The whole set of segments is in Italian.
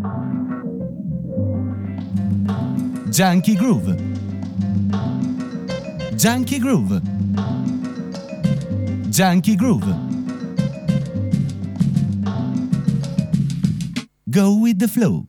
Junkie Groove. Junkie Groove. Junkie Groove. Go with the flow.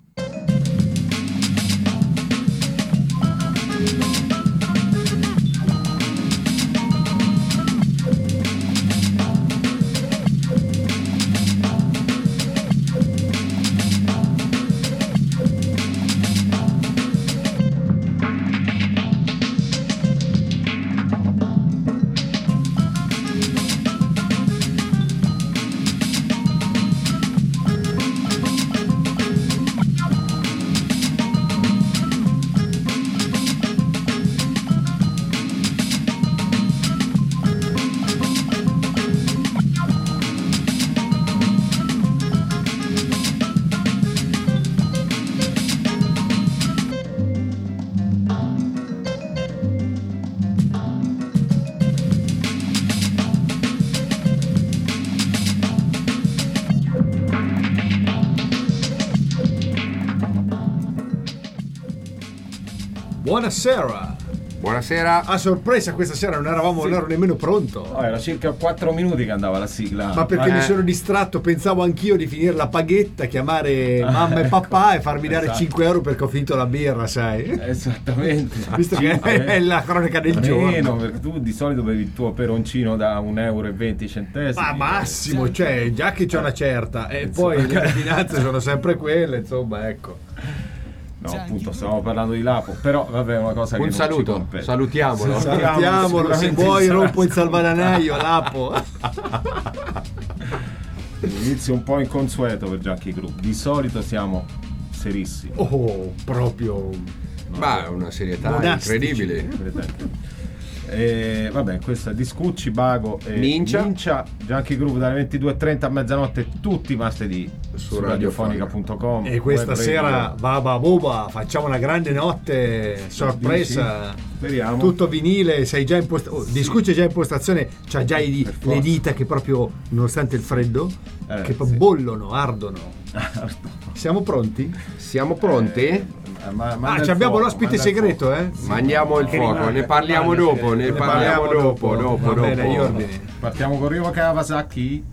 Buonasera. Buonasera. A sorpresa questa sera non ero nemmeno pronto. No, era circa 4 minuti che andava la sigla. Ma perché mi sono distratto, pensavo anch'io di finire la paghetta, chiamare mamma e papà e farmi dare 5 euro perché ho finito la birra, sai? Esattamente. Visto che è la cronaca del giorno. Perché tu di solito bevi il tuo peroncino da 1,20 €. Ma massimo, cioè già che c'è una certa e poi le finanze sono sempre quelle, insomma, ecco. No, appunto, stavamo parlando di Lapo, però vabbè, è una cosa che un saluto, salutiamolo. Se vuoi rompo il salvadanaio, Lapo. Inizio un po' inconsueto per Junkie Groove. Di solito siamo serissimi. Oh, proprio. Ma è una serietà monastici. incredibile. Vabbè, questa di Scucci, Bago e Mincia. Junkie Groove dalle 22:30 a mezzanotte tutti i martedì su radiofonica.com. E questa sera Baba Boba, facciamo una grande notte sorpresa. Speriamo. Tutto vinile, sei già in di Scucci è già in postazione, c'ha già le dita che proprio, nonostante il freddo, che bollono, ardono. Siamo pronti? Siamo pronti? Abbiamo l'ospite segreto, Mandiamo il fuoco, ne parliamo dopo, dopo. Va bene, gli ordini. Partiamo con Ryo Kawasaki.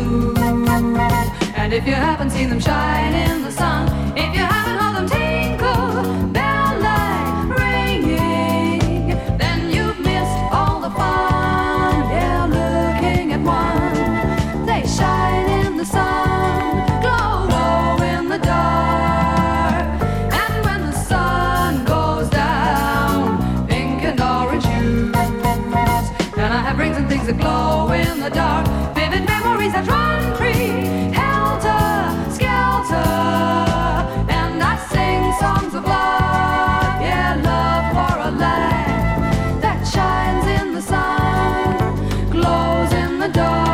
blue. And if you haven't seen them shine in the sun, if you haven't heard them tinkle, bell like ringing, then you've missed all the fun. Yeah, looking at one, they shine in the sun, glow, glow in the dark. And when the sun goes down, pink and orange hues, then I have rings and things that glow in the dark, vivid memories that run free, helter skelter, and I sing songs of love, yeah, love for a land that shines in the sun, glows in the dark.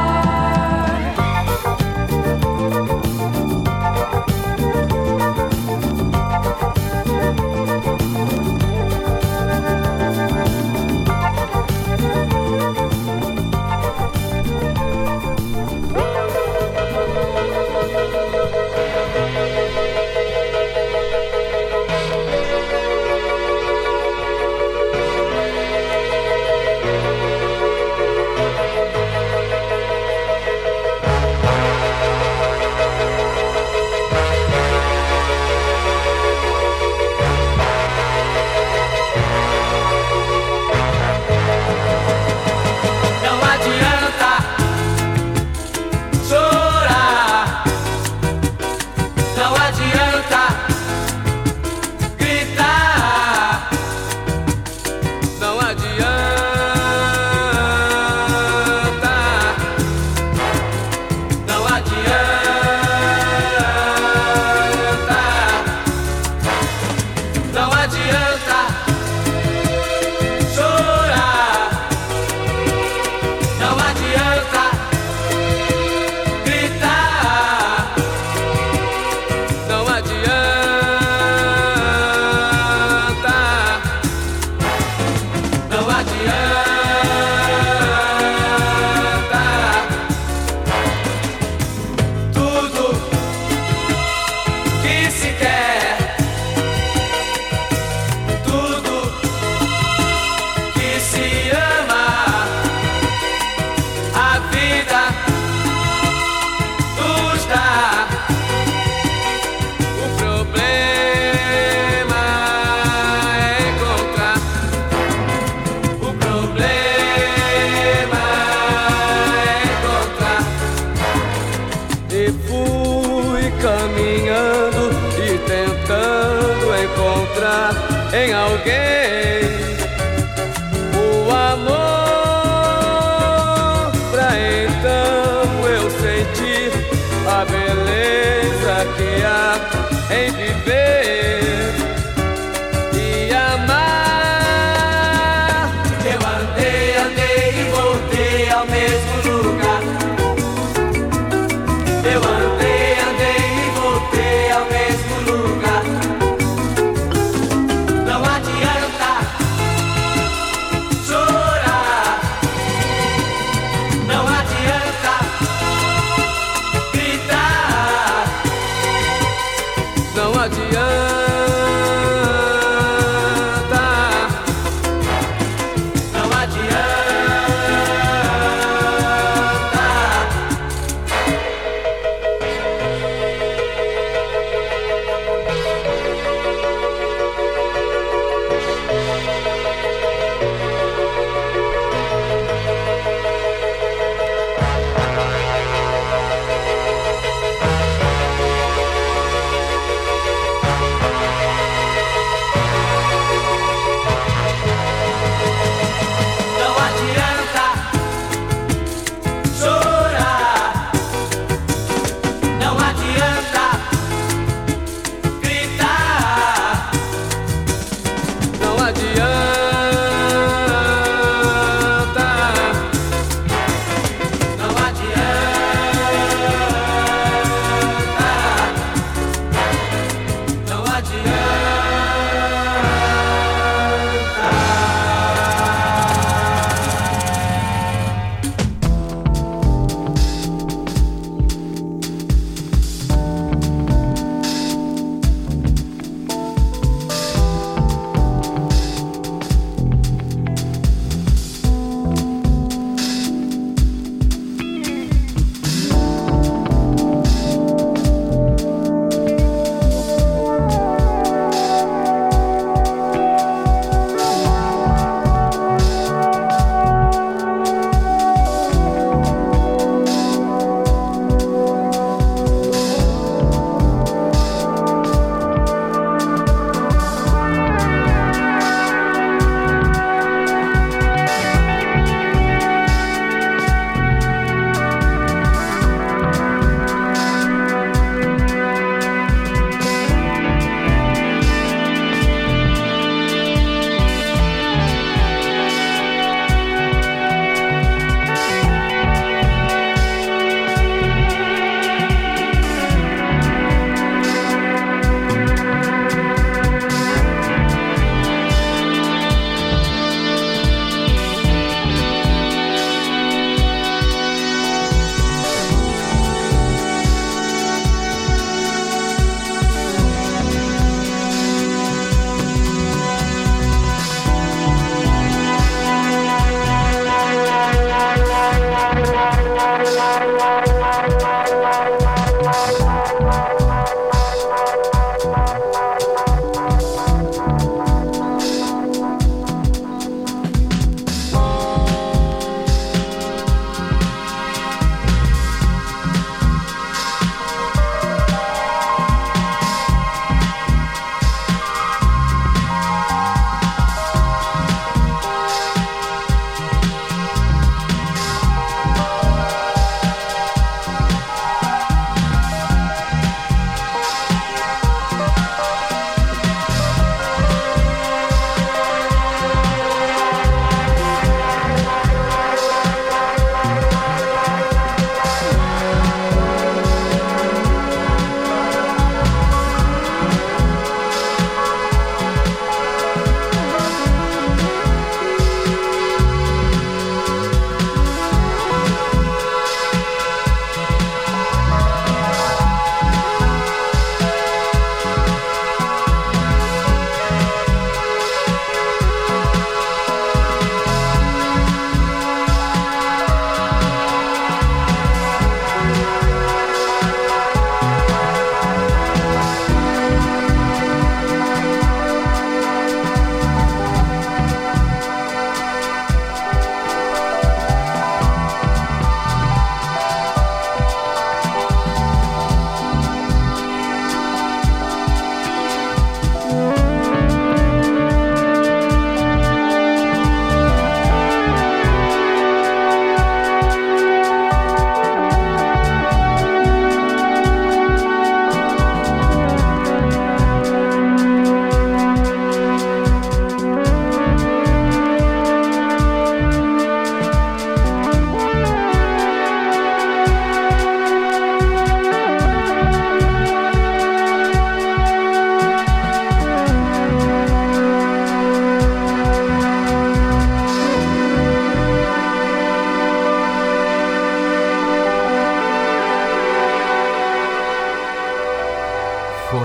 Em alguém o amor, pra então eu sentir a beleza que há em viver e amar. Eu andei, andei e voltei ao mesmo lugar. Eu andei, andei e voltei ao mesmo lugar. Não adianta chorar, não adianta gritar, não adianta, não adianta.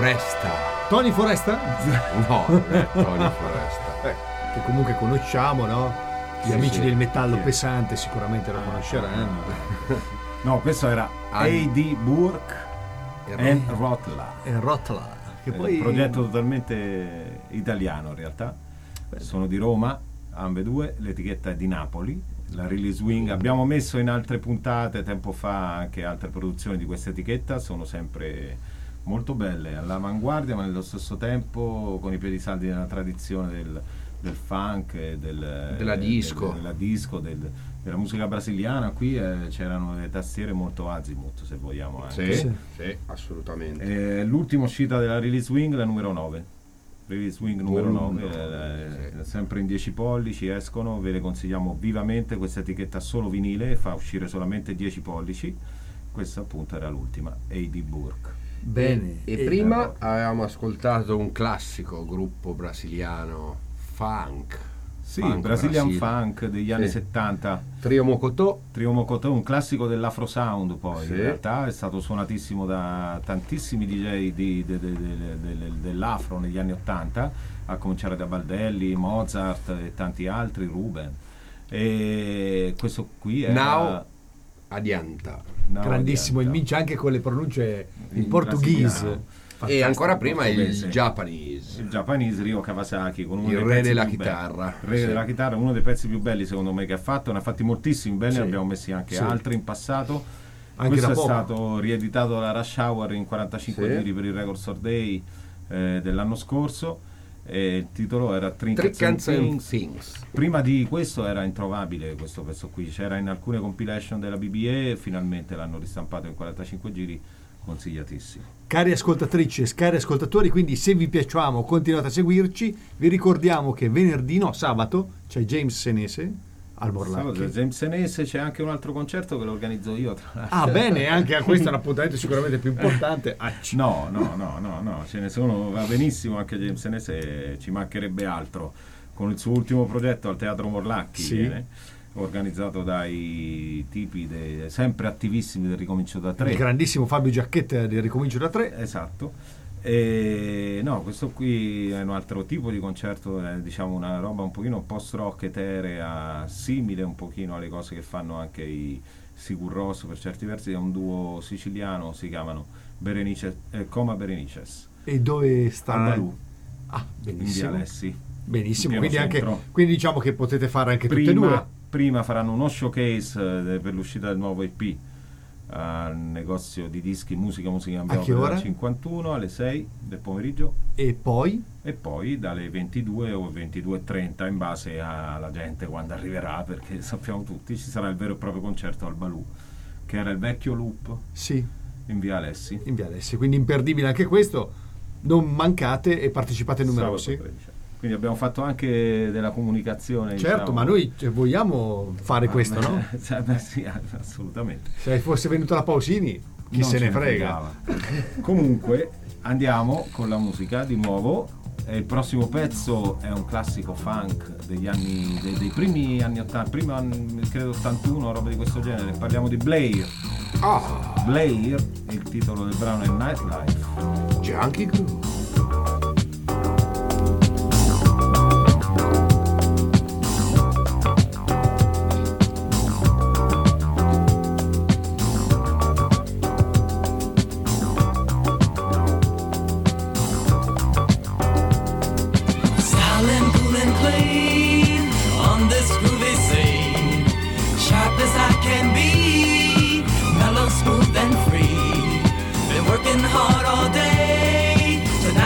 Foresta. Tony Foresta? No, non è Tony Foresta. Che comunque conosciamo, no? Gli Sì, amici sì. del metallo pesante sicuramente lo conosceranno. No, questo era A.D. Burke and Rotla. E Rotla, che poi Un progetto totalmente italiano in realtà. Sono di Roma, ambedue, l'etichetta è di Napoli. La Release Wing abbiamo messo in altre puntate tempo fa anche altre produzioni di questa etichetta, sono sempre molto belle, all'avanguardia ma nello stesso tempo con i piedi saldi nella tradizione del funk e Della disco. della musica brasiliana. Qui c'erano le tastiere molto azimuth, se vogliamo anche. Sì, sì, assolutamente. L'ultima uscita della Release Wing, la numero 9. Release Wing numero 9, sempre in 10 pollici escono, ve le consigliamo vivamente. Questa etichetta solo vinile, fa uscire solamente 10 pollici. Questa appunto era l'ultima, A.D. Burke. bene. E prima avevamo ascoltato un classico gruppo brasiliano, funk. Sì, Funk Brazilian Brasil. Funk degli anni Sì. 70. Trio Mocotò. Trio Mocotò, un classico dell'Afro Sound, poi Sì. in realtà è stato suonatissimo da tantissimi DJ dell'Afro negli anni 80, a cominciare da Baldelli, Mozart e tanti altri, Ruben. E questo qui è Now Adianta. Grandissimo, il Minci anche con le pronunce in portoghese. E ancora prima il portoghese. Japanese. Il Japanese Ryo Kawasaki con uno Il dei re pezzi della più belli. chitarra. Il re Sì. della chitarra, uno dei pezzi più belli secondo me che ha fatto, ne ha fatti moltissimi belli, Sì. ne abbiamo messi anche Sì. altri in passato. Anche Questo da è poco. stato rieditato dalla Rush Hour in 45 Sì. giri per il Record Store Day dell'anno scorso. E il titolo era Trinkets Trinkets and and Things. Things. Prima di questo era introvabile questo pezzo qui, c'era in alcune compilation della BBE e finalmente l'hanno ristampato in 45 giri, consigliatissimo. Cari ascoltatrici e cari ascoltatori, quindi se vi piacciamo continuate a seguirci. Vi ricordiamo che sabato c'è James Senese al Morlacchi. James Senese, c'è anche un altro concerto che lo organizzo io tra l'altro. Ah bene, anche a questo è un appuntamento sicuramente più importante. No, ce ne sono, va benissimo anche James Senese, ci mancherebbe altro. Con il suo ultimo progetto al Teatro Morlacchi, Sì. organizzato dai tipi sempre attivissimi del Ricomincio da 3. Il grandissimo Fabio Giacchetta del Ricomincio da 3. Esatto. E no, questo qui è un altro tipo di concerto, è diciamo una roba un pochino post-rock eterea, simile un pochino alle cose che fanno anche i Sigur Rós per certi versi. È un duo siciliano, si chiamano Coma Berenices. E dove sta? Al Balù, Ah, in via benissimo. Alessi. Benissimo, in quindi, pieno anche, centro. quindi diciamo che potete fare anche tutte e due. Prima faranno uno showcase per l'uscita del nuovo EP al negozio di dischi Musica A che ora? 51 alle 6 del pomeriggio E poi? e poi dalle 22 o 22:30 in base alla gente quando arriverà, perché sappiamo tutti ci sarà il vero e proprio concerto al Balù, che era il vecchio Loop Sì, in via Alessi. in via Alessi. Quindi imperdibile anche questo. Non mancate e partecipate numerosi. Sabato 13. Quindi abbiamo fatto anche della comunicazione. Certo, diciamo. ma noi vogliamo fare questo, no? Beh, sì, assolutamente. Se fosse venuta la Pausini, chi Non se ce ne frega. fregava. Comunque andiamo con la musica di nuovo. Il prossimo pezzo è un classico funk degli anni dei primi anni 80, credo 81, roba di questo genere. Parliamo di Blair. Blair, il titolo del brano è Nightlife. Junkie Groove. Silent, cool and clean on this groovy scene. Sharp as I can be, mellow, smooth and free. Been working hard all day to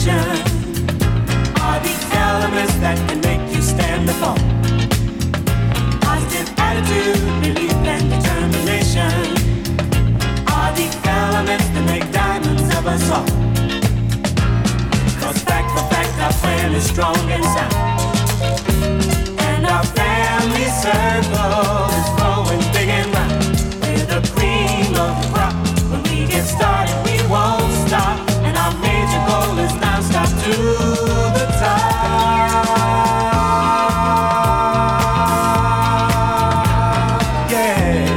situation are the elements that can make you stand or fall. Positive attitude, belief, and determination are the elements that make diamonds of us all. 'Cause fact for fact, our plan is strong and sound, and our family circle is growing big and round. We're the cream of the crop. When we get started, we won't stop, and our major goal is non-stop to the top. Yeah.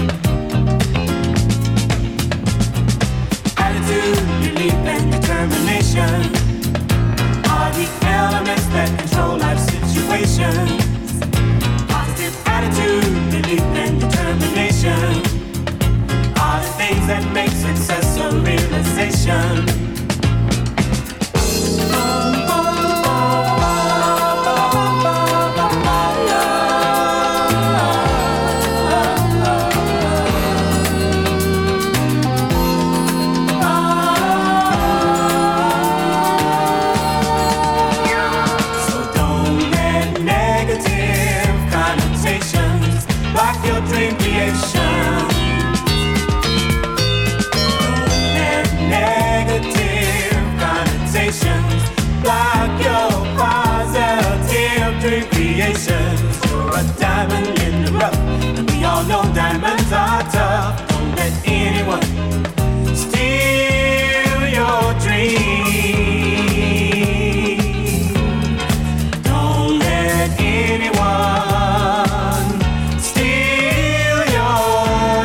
Attitude, belief, and determination are the elements that control life situations. Positive attitude, belief, and determination are the things that make success a realization. So don't let negative connotations block your dream creation. Negative connotations block your positive dream creations. You're a diamond in the rough, and we all know diamonds are tough. Don't let anyone steal your dream. Don't let anyone steal your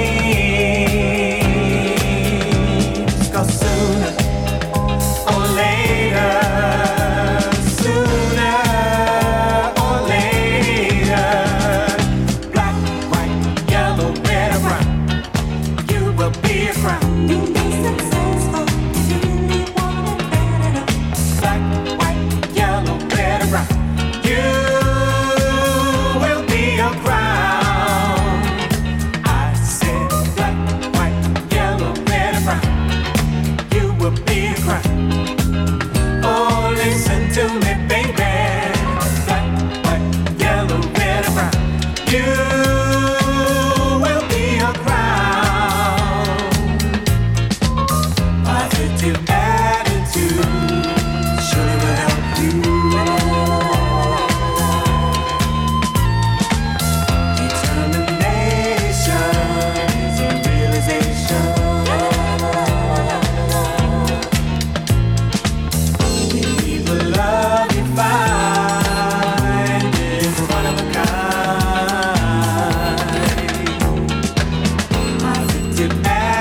dreams. 'Cause sooner or later, sooner or later, black, white, yellow, red or brown, you will be a crown. You'll be successful if you really want it bad enough. Black, white, yellow, red or brown, you will be a crown. I said black, white, yellow, red or brown, you will be a crown. Oh, listen to me, baby. Black, white, yellow, red or brown, you will be a crown. Positive attitude surely will help you. Determination is a realization. Believe the love you find is one of a kind. Positive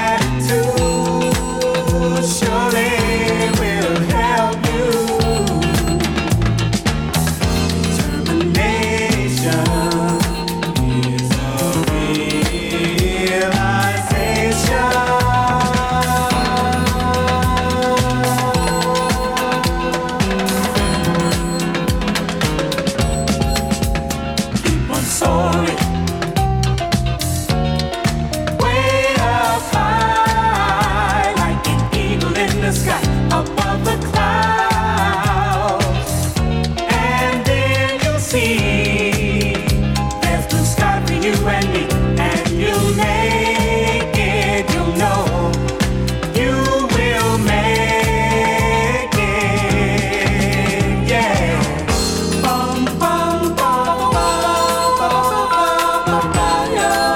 attitude surely will help you. Determination is a realization. Keep on soaring, way up high, like an eagle in the sky, above the clouds. And then you'll see there's blue sky for you and me, and you'll make it. You'll know you will make it. Yeah. Bum, bum, bum, bum, bum, bum,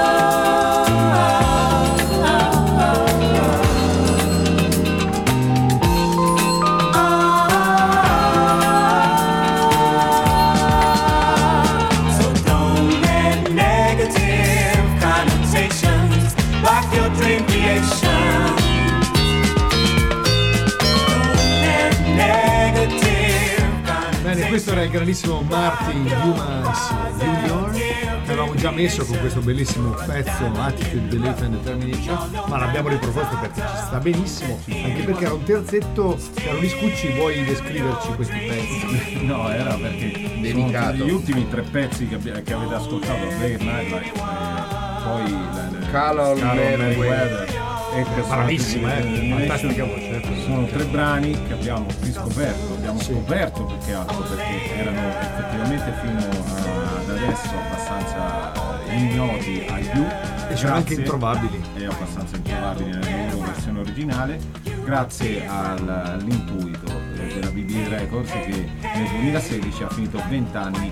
So don't let negative connotations block your dream creation. Don't let negative Bene, questo era il grandissimo Martin Dumas Jr. che avevamo già messo con questo bellissimo pezzo Attitude, Belief and Determination, ma l'abbiamo riproposto perché ci sta benissimo, anche perché era un terzetto. Caro Liscucci, vuoi descriverci questi pezzi? No, era perché Dedicato. sono gli ultimi 3 pezzi che avete ascoltato, Blake Nightlife, poi Callum Merriweather, Merriweather. e che Bravissima, sono fantastica voce. sono 3 brani che abbiamo riscoperto, abbiamo Sì. scoperto più che altro perché erano effettivamente fino ad adesso abbastanza ignoti agli U E sono anche grazie- introvabili. e abbastanza introvabili nella loro versione originale, grazie all'intuito della BBA Records che nel 2016 ha finito 20 anni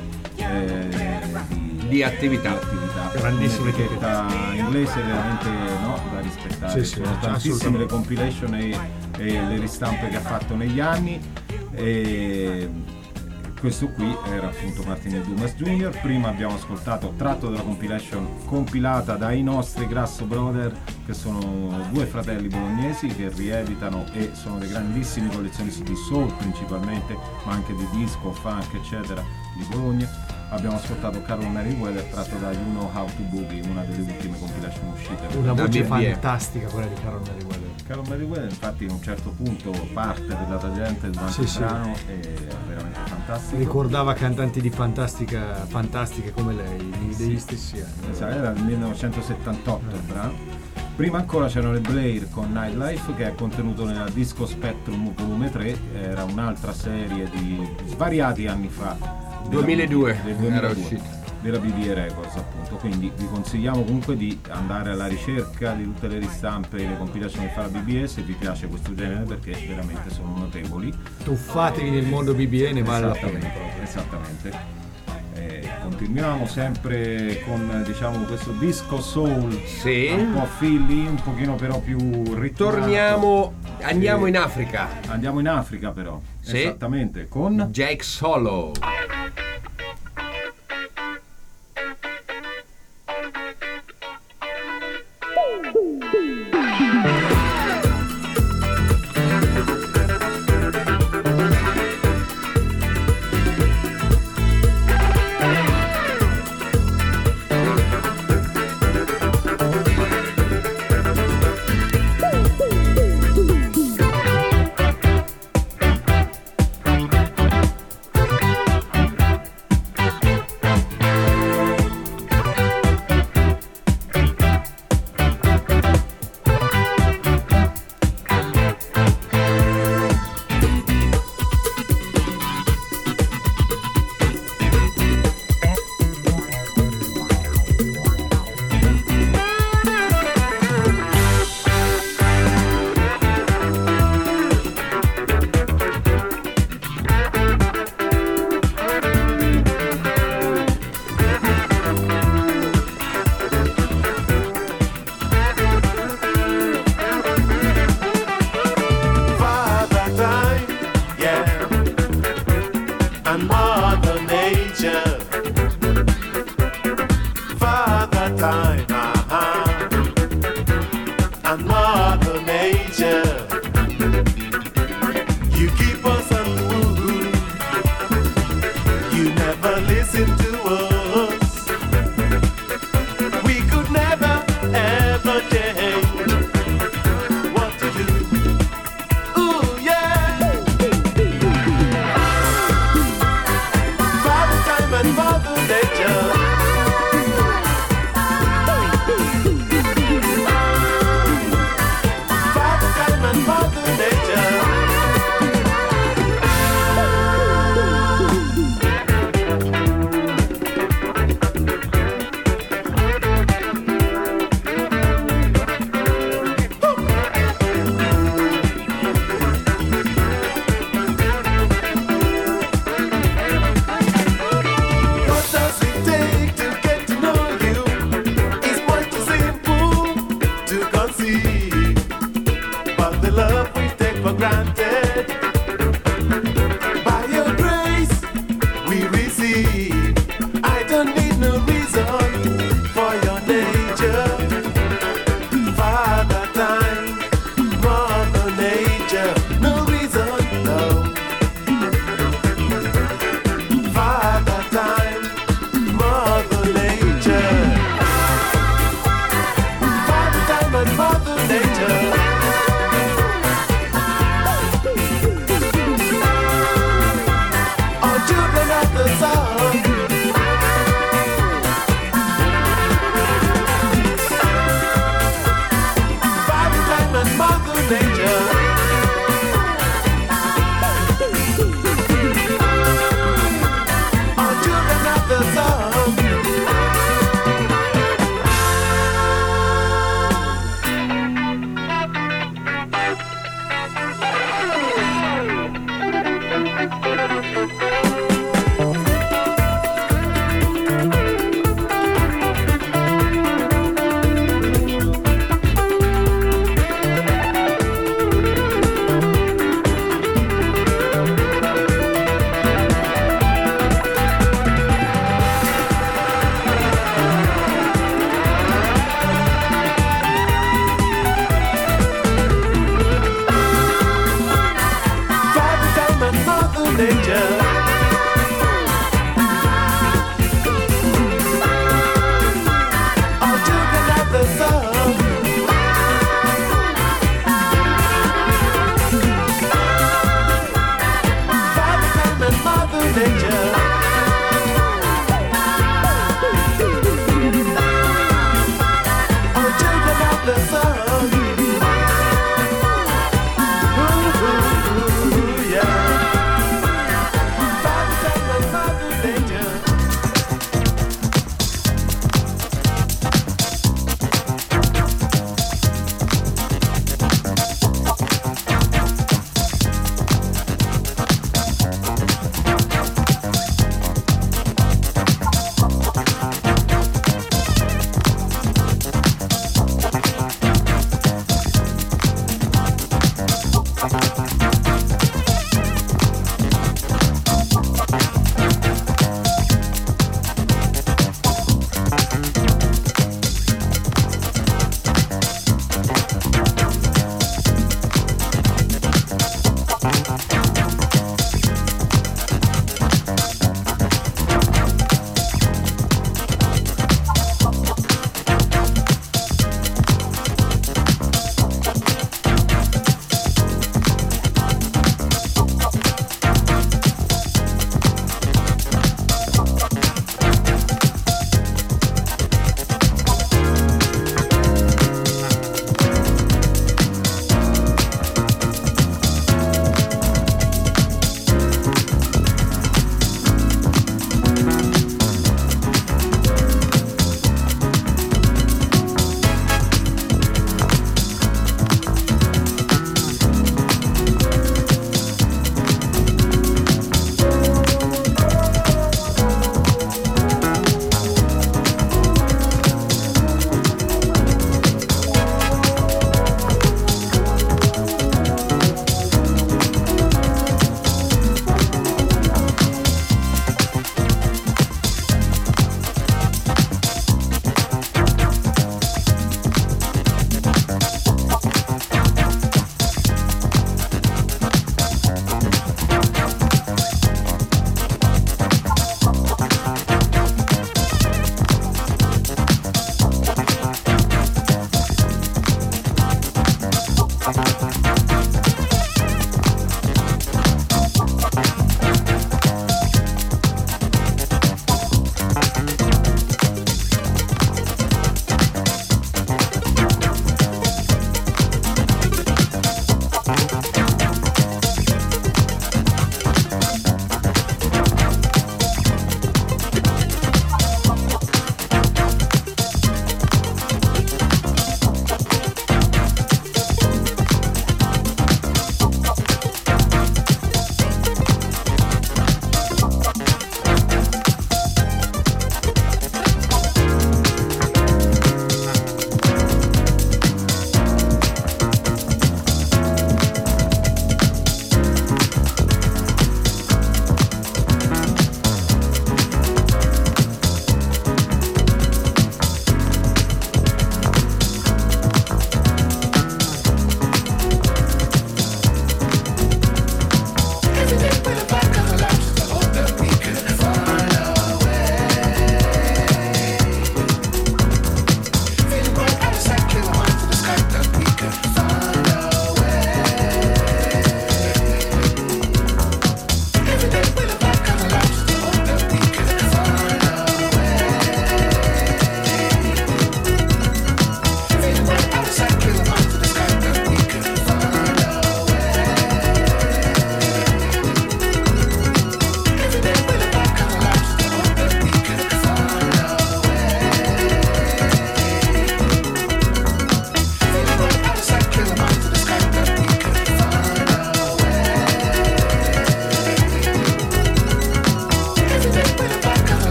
Di attività. Grandissima etichetta inglese veramente da rispettare. Sì, sì, sono tantissime assolutamente. le compilation e le ristampe che ha fatto negli anni. E questo qui era appunto Martin Dumas Jr. Prima abbiamo ascoltato tratto dalla compilation compilata dai nostri Grasso Brother, che sono 2 fratelli bolognesi che rieditano e sono dei grandissimi collezionisti di soul principalmente, ma anche di disco, funk eccetera di Bologna. Abbiamo ascoltato Carol Merriweather tratto da You Know How to Boogie, una delle ultime compilation uscite. Una Da voce BBA. fantastica quella di Carol Merriweather. Carol Merriweather infatti a un certo punto parte della tangente durante Sì, il sì. brano è veramente fantastico. Ricordava cantanti di fantastiche come lei, degli stessi anni. Esatto, era del 1978 il brano. Prima ancora c'erano le Blair con Nightlife, che è contenuto nella Disco Spectrum volume 3, era un'altra serie di svariati anni fa. 2002 del era 2002, uscita. della BBA Records appunto, quindi vi consigliamo comunque di andare alla ricerca di tutte le ristampe e le compilation che fa la BBA se vi piace questo genere, perché veramente sono notevoli. Tuffatevi nel mondo BBA, ne vale la pena. Esattamente. Continuiamo sempre con diciamo questo disco soul, Sì. un po' Philly, un pochino però più ritornato. Andiamo in Africa. Andiamo in Africa però, Sì. esattamente, con Jake Solo. Thank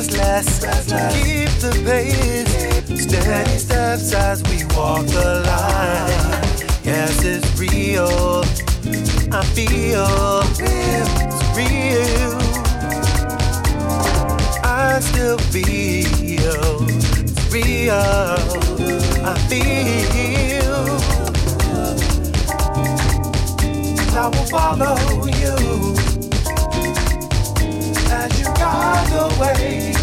restless. Keep the pace, steady steps as we walk the line. Yes, it's real. I feel it's real. I still feel it's real. I feel. I will follow you as you guide the way.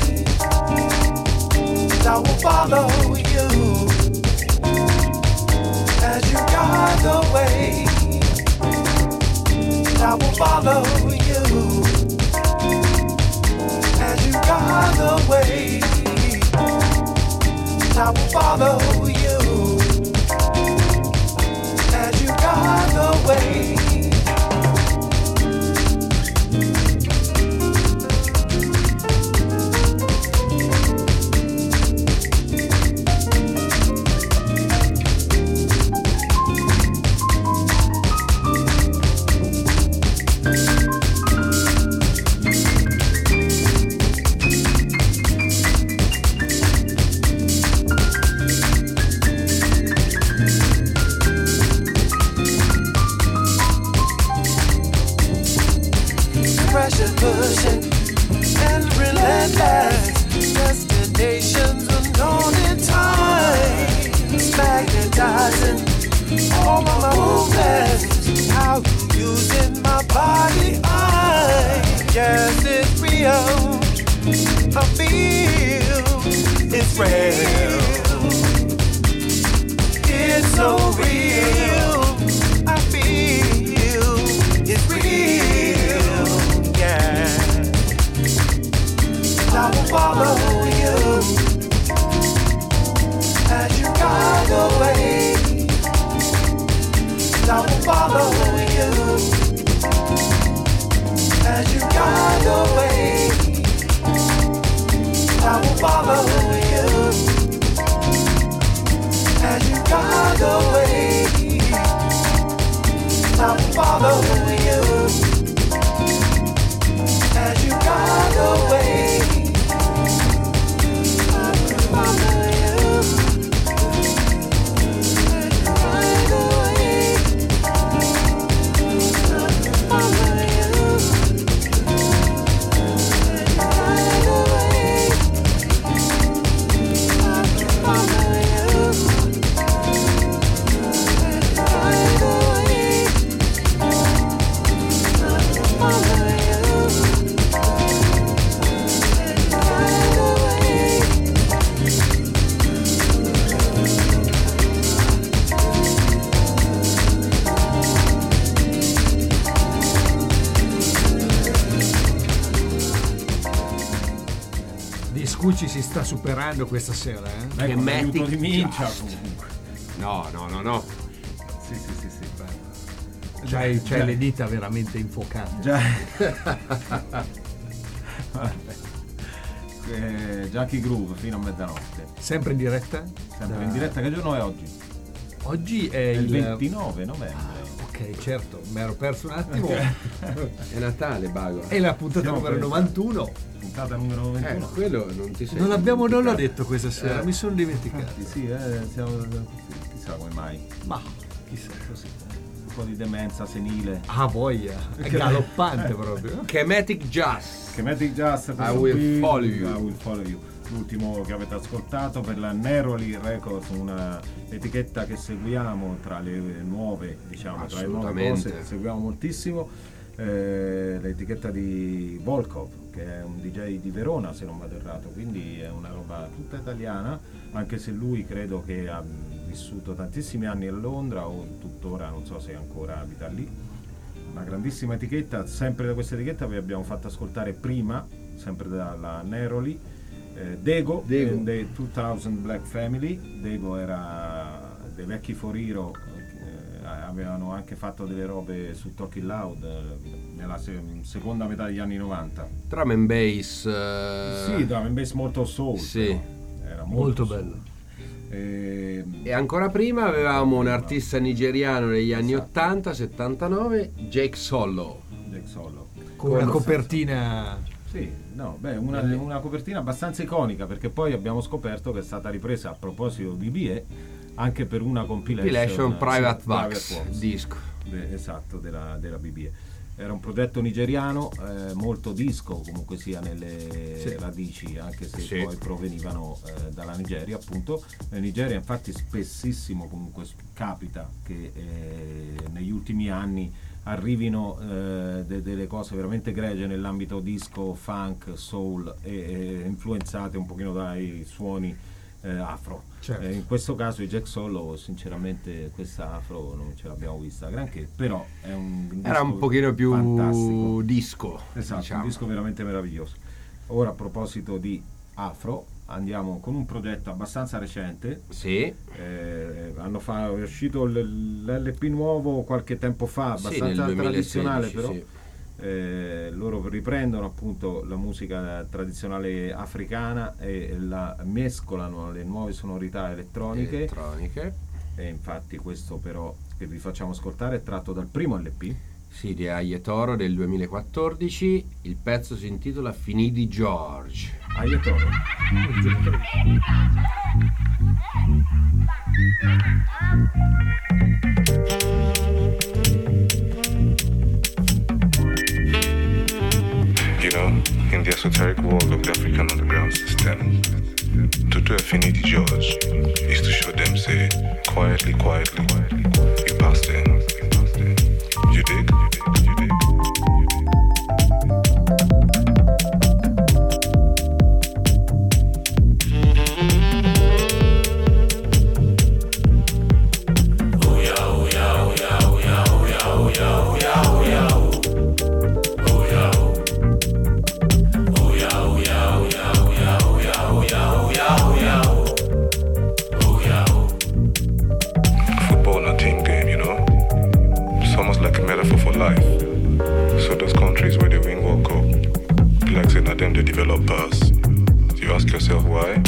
I will follow you as you guide the way. I will follow you as you guide the way. I will follow you as you guide the way. Pressure pushing and relentless. Destinations unknown in time. Magnetizing all of my movements. How you using my body? Yes, it's real. I feel it's real. It's so real. I feel it's real. Yeah. I will follow you as you guide the way. I will follow you as you guide the way. I will follow you as you guide the way. I will follow you as you guide the way. I will follow you as you guide the way. I will follow you as you guide the way. I will follow you as you guide the way. I will follow you. Scucci si sta superando questa sera, eh? Che Ecco, l'aiuto di Matic Mincia Just. comunque. No. Sì, bello. C'hai Già- le dita veramente infuocate. Già. Jackie Groove fino a mezzanotte. Sempre in diretta? Sempre in diretta. Che giorno è oggi? Oggi è È il il 29 novembre. Ok, certo, mi ero perso un attimo. È Natale, Bago. È la puntata Siamo numero questa. 91. Puntata numero 21. Quello non ti sei Non l'ho dimenticato. detto questa sera, mi sono dimenticato. Sì, siamo, chissà come mai. Ma chissà così. Un po' di demenza senile. Ah, voglia, è galoppante proprio. Chematic Just. Chematic Just, I will follow you. I will follow you. L'ultimo che avete ascoltato per la Neroli Records, una etichetta che seguiamo tra le nuove, diciamo, tra le nuove Assolutamente. cose, seguiamo moltissimo. L'etichetta di Volkov, che è un DJ di Verona se non vado errato, quindi è una roba tutta italiana, anche se lui credo che ha vissuto tantissimi anni a Londra o tuttora non so se ancora abita lì. Una grandissima etichetta. Sempre da questa etichetta vi abbiamo fatto ascoltare prima, sempre dalla Neroli, Dego and the 2000 Black Family. Dego era dei vecchi For Hero, avevano anche fatto delle robe su Talking Loud nella seconda metà degli anni 90. Drum and bass. Sì, drum and bass molto soul. Sì. Però. Era Molto soul. bello. E ancora prima avevamo un artista nigeriano negli anni 80-79, Jake Solo. Jack Solo. Con una copertina Sì, No, beh, una copertina abbastanza iconica, perché poi abbiamo scoperto che è stata ripresa, a proposito di BBE, anche per una compilation Private sì, Box disco. esatto, della BBE. Era un progetto nigeriano, molto disco comunque sia nelle radici, anche se Sì. poi provenivano dalla Nigeria, appunto. In Nigeria infatti spessissimo comunque capita che negli ultimi anni arrivino delle cose veramente egregie nell'ambito disco, funk, soul e influenzate un pochino dai suoni afro. Certo. In questo caso i Jack Solo, sinceramente questa afro non ce l'abbiamo vista granché, però è un Era disco un pochino più fantastico. disco. Esatto, diciamo. un disco veramente meraviglioso. Ora, a proposito di afro, andiamo con un progetto abbastanza recente. Sì. È uscito l'LP nuovo qualche tempo fa, Sì, abbastanza nel 2016, tradizionale, però sì. loro riprendono appunto la musica tradizionale africana e la mescolano alle nuove sonorità elettroniche. E infatti questo però che vi facciamo ascoltare è tratto dal primo LP. Sì, di Ayetoro del 2014. Il pezzo si intitola Finidi George. Ayetoro. You know, in the esoteric world of the African underground system, to do a Finidi George is to show them, say, quietly, you passed in. You dig? You dig? Football not team game, you know. It's almost like a metaphor for life. So those countries where they win World Cup, be like saying that them they develop us. You ask yourself why?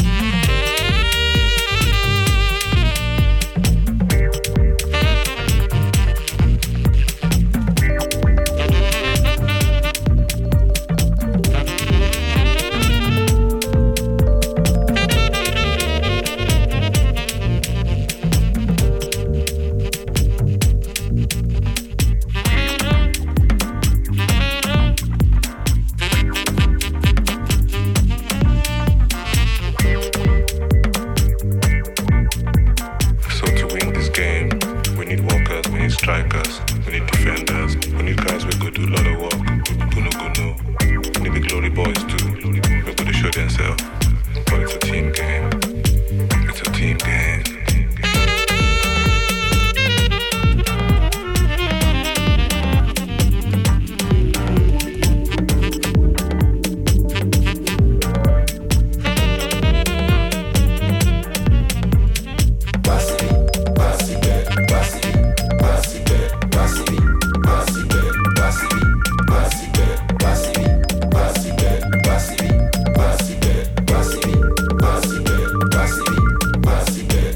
So to win this game, we need workers, we need strikers, we need defenders, we need guys who go do a lot of work, who no go know. We need the glory boys too, who go to show themselves. But it's a team game. It's a team game. Basibe,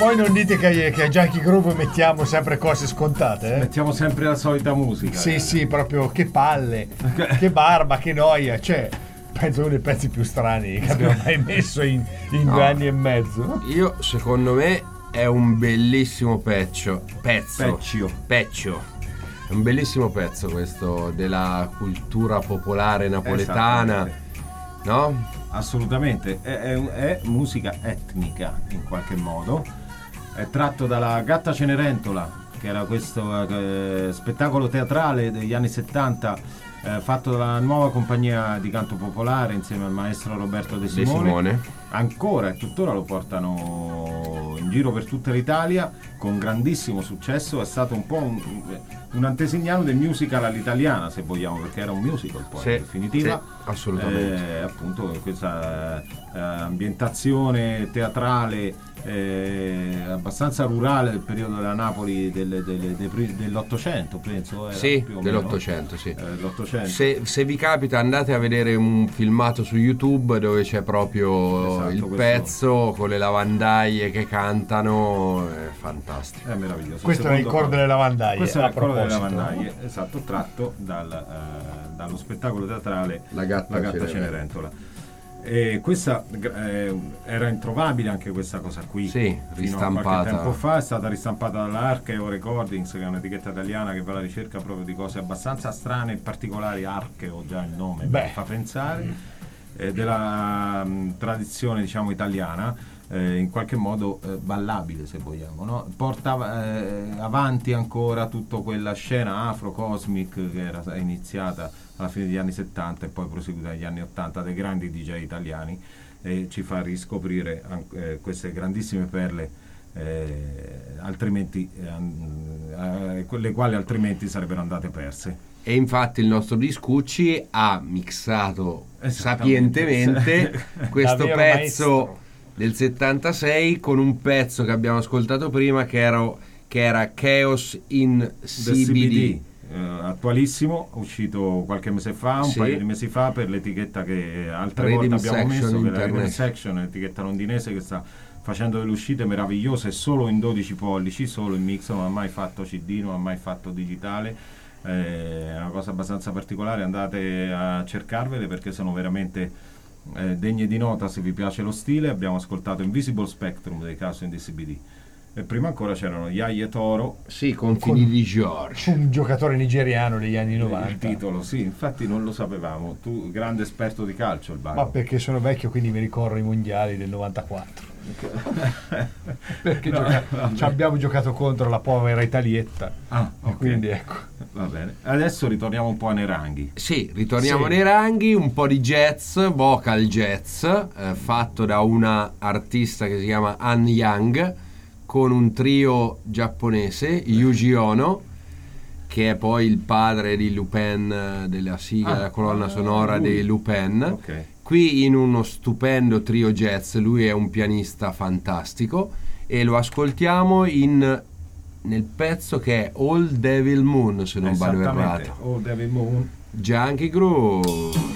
Poi non dite che a Junkie Groove mettiamo sempre cose scontate, eh? Mettiamo sempre la solita musica. Sì, proprio che palle, che barba, che noia. Cioè, penso uno dei pezzi più strani che abbiamo mai messo in 2 anni e mezzo. Io, secondo me, è un bellissimo pezzo. Peccio. È un bellissimo pezzo questo della cultura popolare napoletana, no? Assolutamente, è musica etnica in qualche modo. È tratto dalla Gatta Cenerentola, che era questo spettacolo teatrale degli anni 70 fatto dalla nuova compagnia di canto popolare insieme al maestro Roberto De Simone. Ancora e tuttora lo portano in giro per tutta l'Italia con grandissimo successo. È stato un po' un antesignano del musical all'italiana, se vogliamo, perché era un musical poi in definitiva. Sì, assolutamente. Appunto questa ambientazione teatrale abbastanza rurale del periodo della Napoli dell'Ottocento, penso. Sì, più o dell'Ottocento, meno. sì. L'Ottocento. Se vi capita, andate a vedere un filmato su YouTube dove c'è proprio il pezzo con le lavandaie che cantano, è fantastico. È meraviglioso. Questo è il coro delle lavandaie. Questo è il coro delle lavandaie, esatto, tratto dallo spettacolo teatrale La Gatta Cenerentola. E questa era introvabile anche questa cosa qui, sì, fino a qualche tempo fa. È stata ristampata dalla Archeo Recordings, che è un'etichetta italiana che va alla ricerca proprio di cose abbastanza strane e particolari. Archeo, già il nome fa pensare, della tradizione, diciamo, italiana, in qualche modo ballabile, se vogliamo, no? Porta avanti ancora tutta quella scena afro-cosmic che era iniziata alla fine degli anni 70 e poi proseguita negli anni 80 dei grandi DJ italiani, e ci fa riscoprire queste grandissime perle, altrimenti le quali altrimenti sarebbero andate perse. E infatti il nostro Discucci ha mixato sapientemente questo pezzo maestro del 76 con un pezzo che abbiamo ascoltato prima che era Chaos in CBD. Attualissimo, uscito qualche mese fa, un paio di mesi fa, per l'etichetta che altre Rhythm volte abbiamo messo, che è la Rhythm International. Section, l'etichetta londinese che sta facendo delle uscite meravigliose solo in 12 pollici, solo in mix, non ha mai fatto CD, non ha mai fatto digitale. È una cosa abbastanza particolare, andate a cercarvele perché sono veramente degne di nota se vi piace lo stile. Abbiamo ascoltato Invisible Spectrum dei Chaos in the CBD. E prima ancora c'erano Yaya Toro. Sì, con Fini di George. Un giocatore nigeriano degli anni 90. Il titolo, sì, infatti non lo sapevamo. Tu, grande esperto di calcio, il Bago. Ma perché sono vecchio, quindi mi ricordo i mondiali del 94. Perché ci abbiamo giocato contro la povera Italietta. Ok. Quindi ecco. Va bene. Adesso ritorniamo un po' nei ranghi. Sì, ritorniamo nei ranghi, un po' di jazz, vocal jazz, fatto da una artista che si chiama Ann Young, con un trio giapponese, Yuji Ono, che è poi il padre di Lupin, della sigla, della colonna sonora di Lupin. Ok. Qui in uno stupendo trio jazz, lui è un pianista fantastico e lo ascoltiamo nel pezzo che è All Devil Moon, se non vado errato. All Devil Moon. Junkie Groove.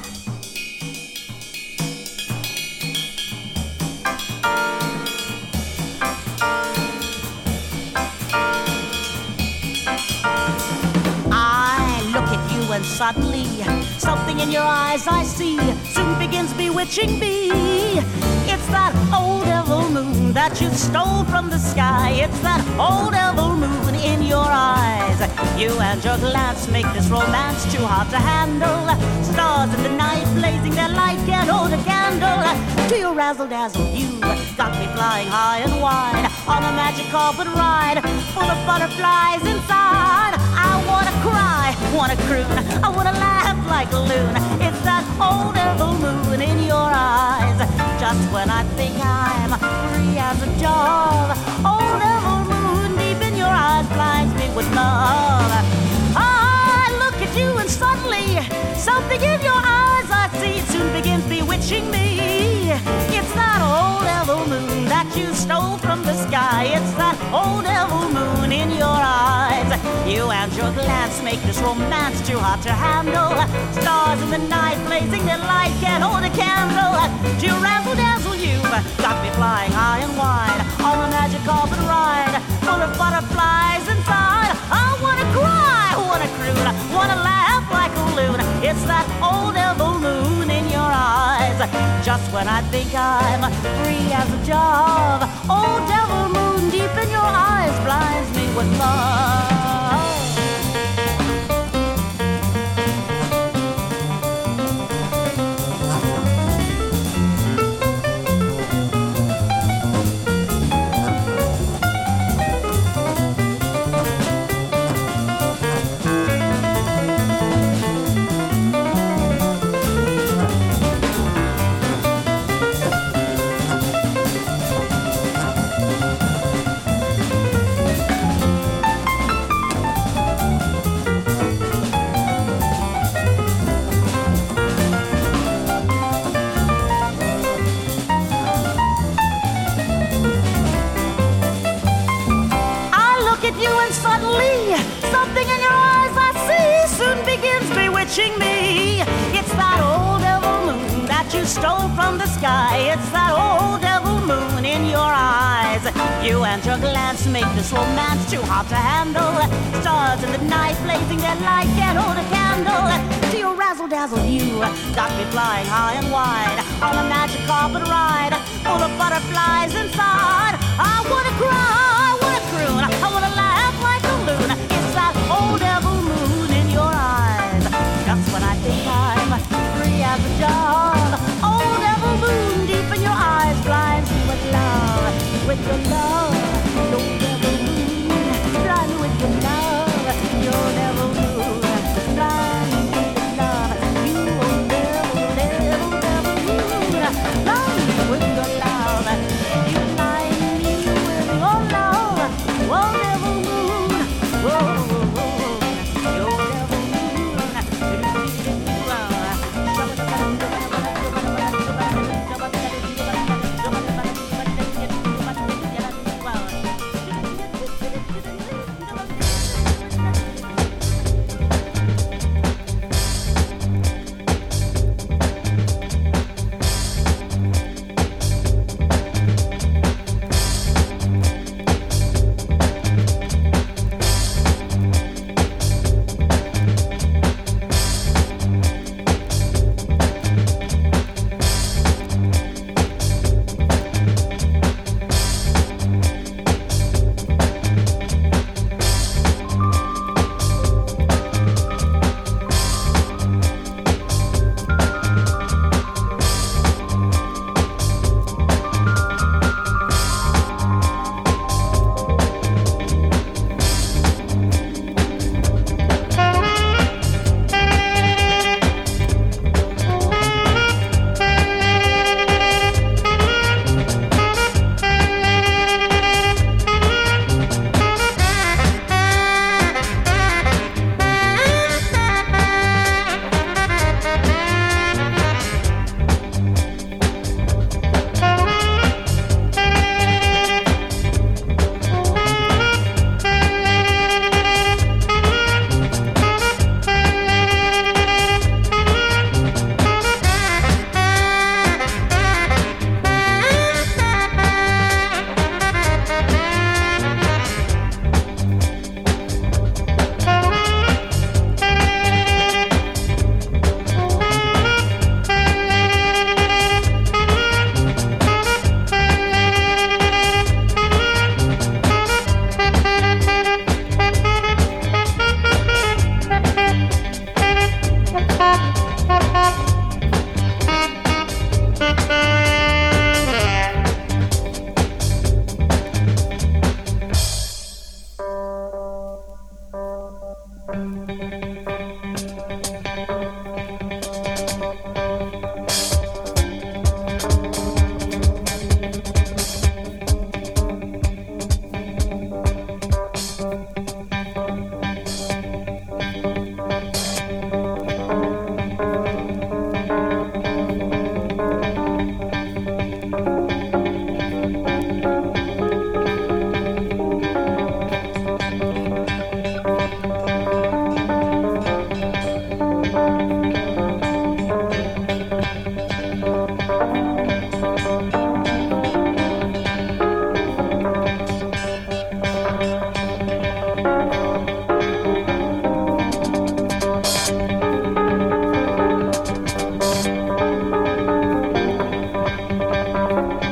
And suddenly, something in your eyes I see soon begins bewitching me. It's that old devil moon that you stole from the sky. It's that old devil moon in your eyes. You and your glance make this romance too hard to handle. Stars in the night blazing their light can't hold a candle to your razzle-dazzle. You got me flying high and wide on a magic carpet ride full of butterflies inside. I wanna cry, wanna croon, I wanna laugh like a loon. It's that old devil moon in your eyes. Just when I think I'm free as a dove, old devil moon deep in your eyes blinds me with love. I look at you and suddenly something in your eyes I see soon begins bewitching me. It's that old devil moon that you stole from the sky. It's that old devil moon in your eyes. You and your glance make this romance too hot to handle. Stars in the night blazing their light can't hold a candle to razzle-dazzle. You've got me flying high and wide on a magic carpet sky. I'm free as a dove. Oh, devil moon deep in your eyes blinds me with love. Something in your eyes I see soon begins bewitching me. It's that old devil moon that you stole from the sky. It's that old devil moon in your eyes. You and your glance make this romance too hot to handle. Stars in the night blazing their light can't hold a candle to your razzle-dazzle you. Got me flying high and wide on a magic carpet ride full of butterflies inside. I wanna cry, I wanna croon, I wanna laugh like a loon. It's that old devil moon in your eyes. Just when I think I'm free as a dove, old devil moon deep in your eyes blinds me with love, with your love. Your devil moon, blind me with your love. Your devil moon, blind me with your love. You old devil, devil, devil moon, blind me with your love. You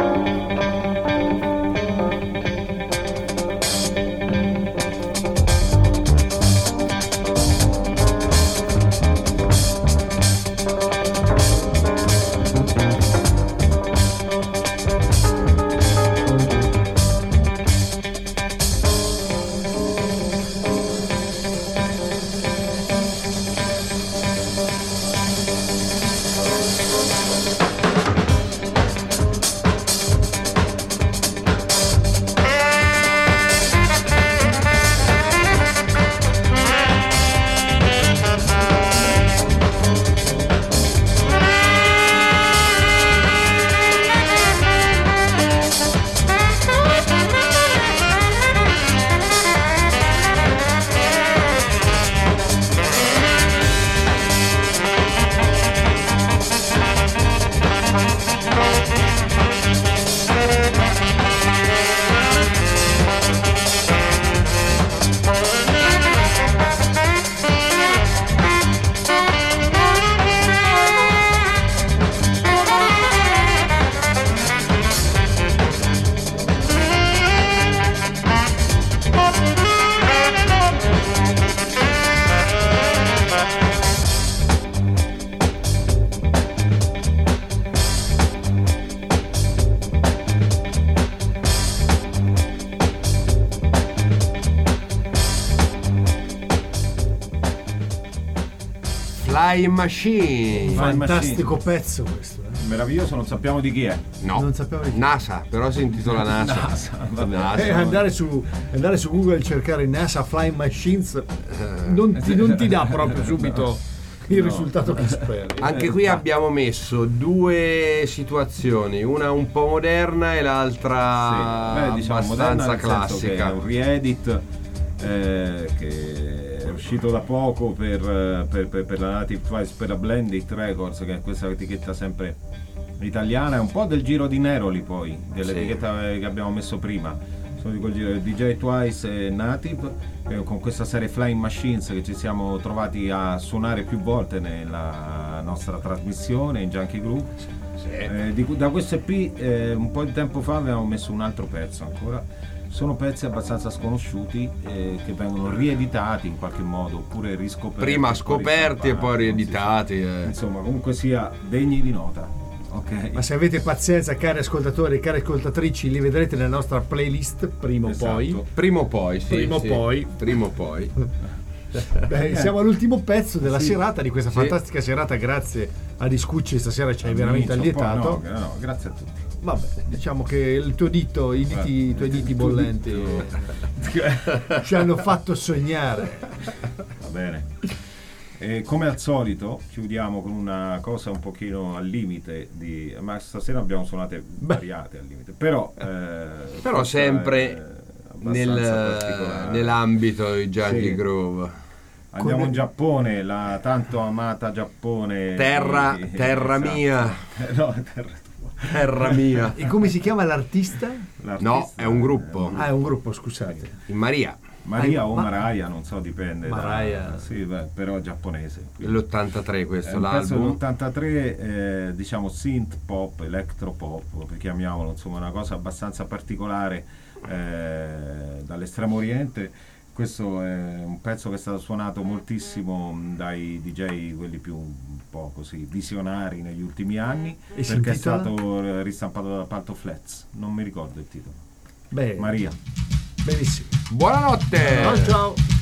Flying Machine. Fantastico pezzo questo. Meraviglioso, non sappiamo di chi è. No, Non sapevo di chi. NASA, però si intitola NASA. NASA. Andare su Google e cercare NASA Flying Machines non ti dà proprio subito il risultato che speri. Anche qui abbiamo messo due situazioni, una un po' moderna e l'altra diciamo abbastanza moderna, nel senso che classica. è un re-edit che è uscito da poco per la Native Twice, per la Blended Records, che è questa etichetta sempre italiana, è un po' del giro di Neroli, poi dell'etichetta che abbiamo messo prima. Sono di quel giro DJ Twice e Native, con questa serie Flying Machines che ci siamo trovati a suonare più volte nella nostra trasmissione in Junkie Groove. Da questo EP un po' di tempo fa avevamo messo un altro pezzo ancora. Sono pezzi abbastanza sconosciuti che vengono rieditati in qualche modo, oppure riscoperti. Prima scoperti e poi rieditati. Insomma, comunque sia degni di nota. Okay. Ma se avete pazienza, cari ascoltatori e cari ascoltatrici, li vedrete nella nostra playlist prima o poi. Prima o poi, sì. Prima o poi. Prima o poi. Beh, siamo all'ultimo pezzo della serata, di questa fantastica serata. Grazie a Discucci, stasera ci hai veramente allietato. No, grazie a tutti. Vabbè, diciamo che il tuo dito, i tuoi diti bollenti ci hanno fatto sognare. Va bene. E come al solito chiudiamo con una cosa un pochino al limite ma stasera abbiamo suonate variate al limite, però sempre nell'ambito di Junkie Groove. Andiamo in Giappone, la tanto amata Giappone, terra esatto. Mia. No, terra mia. E come si chiama l'artista? No, è un gruppo. Ah, è un gruppo, scusate. In Maria o Mariah, non so, dipende. Mariah. Sì, però giapponese. L'83 questo, l'album. L'83, diciamo synth pop, electro pop, chiamiamolo, insomma, una cosa abbastanza particolare dall'estremo oriente. Questo è un pezzo che è stato suonato moltissimo dai DJ, quelli più un po' così visionari negli ultimi anni, perché è stato ristampato da Palto Flats, non mi ricordo il titolo. Beh, Maria. Benissimo. Buonanotte. Ciao.